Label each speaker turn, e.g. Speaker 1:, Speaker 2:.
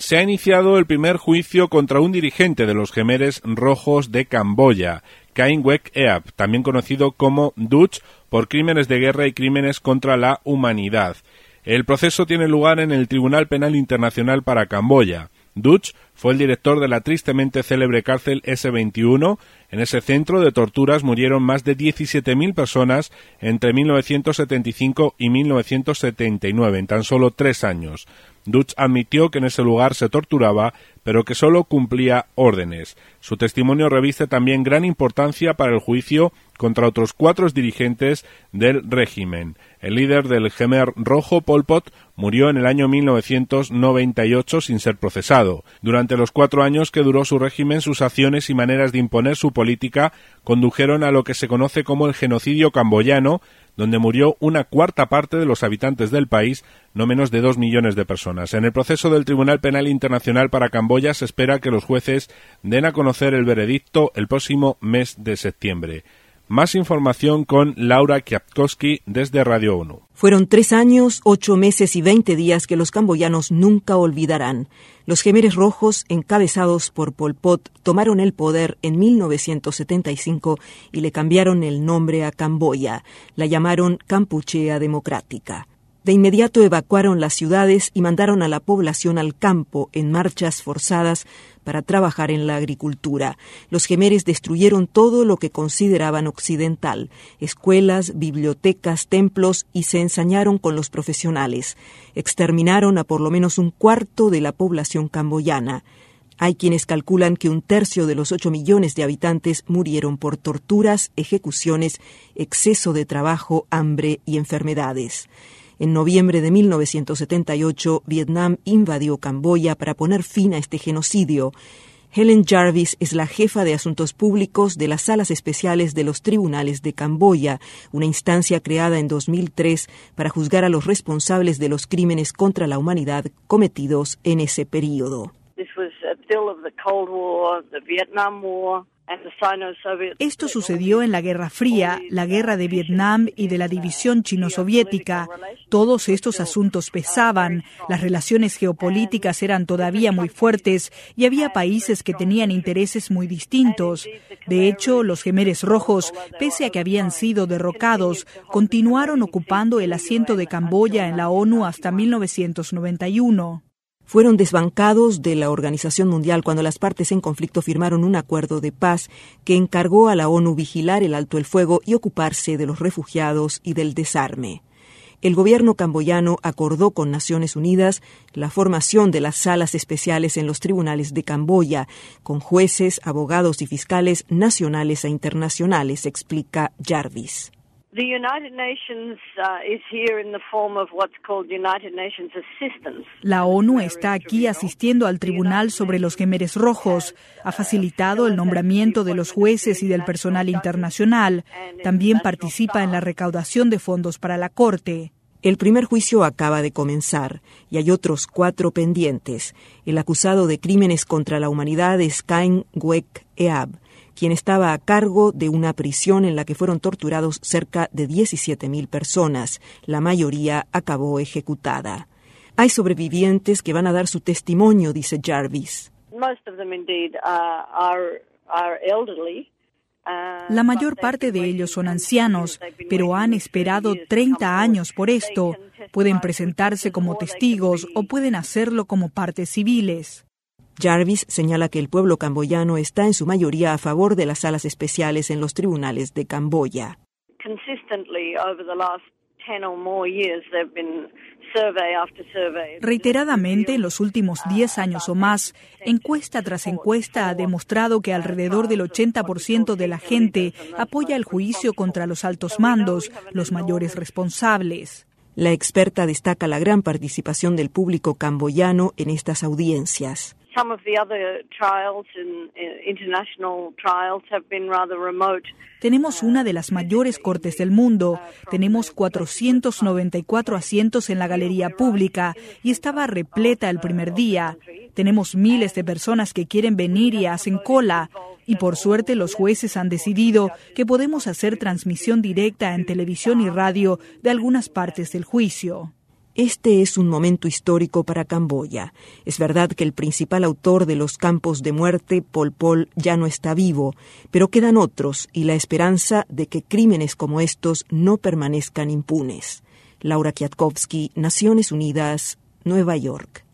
Speaker 1: Se ha iniciado el primer juicio contra un dirigente de los Khmeres Rojos de Camboya, Khaing Guek Eab, también conocido como Dutch, por crímenes de guerra y crímenes contra la humanidad. El proceso tiene lugar en el Tribunal Penal Internacional para Camboya. Dutch fue el director de la tristemente célebre cárcel S21. En ese centro de torturas murieron más de 17.000 personas entre 1975 y 1979, en tan solo 3 años. Dutch admitió que en ese lugar se torturaba, pero que solo cumplía órdenes. Su testimonio reviste también gran importancia para el juicio contra otros 4 dirigentes del régimen. El líder del Khmer Rojo, Pol Pot, murió en el año 1998 sin ser procesado. Durante los 4 años que duró su régimen, sus acciones y maneras de imponer su política condujeron a lo que se conoce como el genocidio camboyano, donde murió una cuarta parte de los habitantes del país, no menos de 2 millones de personas. En el proceso del Tribunal Penal Internacional para Camboya se espera que los jueces den a conocer el veredicto el próximo mes de septiembre. Más información con Laura Kwiatkowski desde Radio ONU.
Speaker 2: Fueron 3 años, 8 meses y 20 días que los camboyanos nunca olvidarán. Los Khmeres Rojos, encabezados por Pol Pot, tomaron el poder en 1975 y le cambiaron el nombre a Camboya. La llamaron Kampuchea Democrática. De inmediato evacuaron las ciudades y mandaron a la población al campo en marchas forzadas para trabajar en la agricultura. Los Khmeres destruyeron todo lo que consideraban occidental, escuelas, bibliotecas, templos, y se ensañaron con los profesionales. Exterminaron a por lo menos un cuarto de la población camboyana. Hay quienes calculan que 1/3 de los 8 millones de habitantes murieron por torturas, ejecuciones, exceso de trabajo, hambre y enfermedades. En noviembre de 1978, Vietnam invadió Camboya para poner fin a este genocidio. Helen Jarvis es la jefa de asuntos públicos de las salas especiales de los tribunales de Camboya, una instancia creada en 2003 para juzgar a los responsables de los crímenes contra la humanidad cometidos en ese período.
Speaker 3: Esto sucedió en la Guerra Fría, la Guerra de Vietnam y de la división chino-soviética. Todos estos asuntos pesaban, las relaciones geopolíticas eran todavía muy fuertes y había países que tenían intereses muy distintos. De hecho, los Khmeres Rojos, pese a que habían sido derrocados, continuaron ocupando el asiento de Camboya en la ONU hasta 1991.
Speaker 2: Fueron desbancados de la Organización Mundial cuando las partes en conflicto firmaron un acuerdo de paz que encargó a la ONU vigilar el alto el fuego y ocuparse de los refugiados y del desarme. El gobierno camboyano acordó con Naciones Unidas la formación de las salas especiales en los tribunales de Camboya, con jueces, abogados y fiscales nacionales e internacionales, explica Jarvis.
Speaker 3: La ONU está aquí asistiendo al Tribunal sobre los Khmeres Rojos. Ha facilitado el nombramiento de los jueces y del personal internacional. También participa en la recaudación de fondos para la Corte.
Speaker 2: El primer juicio acaba de comenzar y hay otros 4 pendientes. El acusado de crímenes contra la humanidad es Khaing Guek Eab, quien estaba a cargo de una prisión en la que fueron torturados cerca de 17.000 personas. La mayoría acabó ejecutada. Hay sobrevivientes que van a dar su testimonio, dice Jarvis.
Speaker 3: La mayor parte de ellos son ancianos, pero han esperado 30 años por esto. Pueden presentarse como testigos o pueden hacerlo como partes civiles.
Speaker 2: Jarvis señala que el pueblo camboyano está en su mayoría a favor de las salas especiales en los tribunales de Camboya.
Speaker 3: Reiteradamente, en los últimos 10 años o más, encuesta tras encuesta ha demostrado que alrededor del 80% de la gente apoya el juicio contra los altos mandos, los mayores responsables.
Speaker 2: La experta destaca la gran participación del público camboyano en estas audiencias.
Speaker 3: Tenemos una de las mayores cortes del mundo. Tenemos 494 asientos en la galería pública y estaba repleta el primer día. Tenemos miles de personas que quieren venir y hacen cola. Y por suerte los jueces han decidido que podemos hacer transmisión directa en televisión y radio de algunas partes del juicio.
Speaker 2: Este es un momento histórico para Camboya. Es verdad que el principal autor de los campos de muerte, Pol Pot, ya no está vivo, pero quedan otros y la esperanza de que crímenes como estos no permanezcan impunes. Laura Kwiatkowski, Naciones Unidas, Nueva York.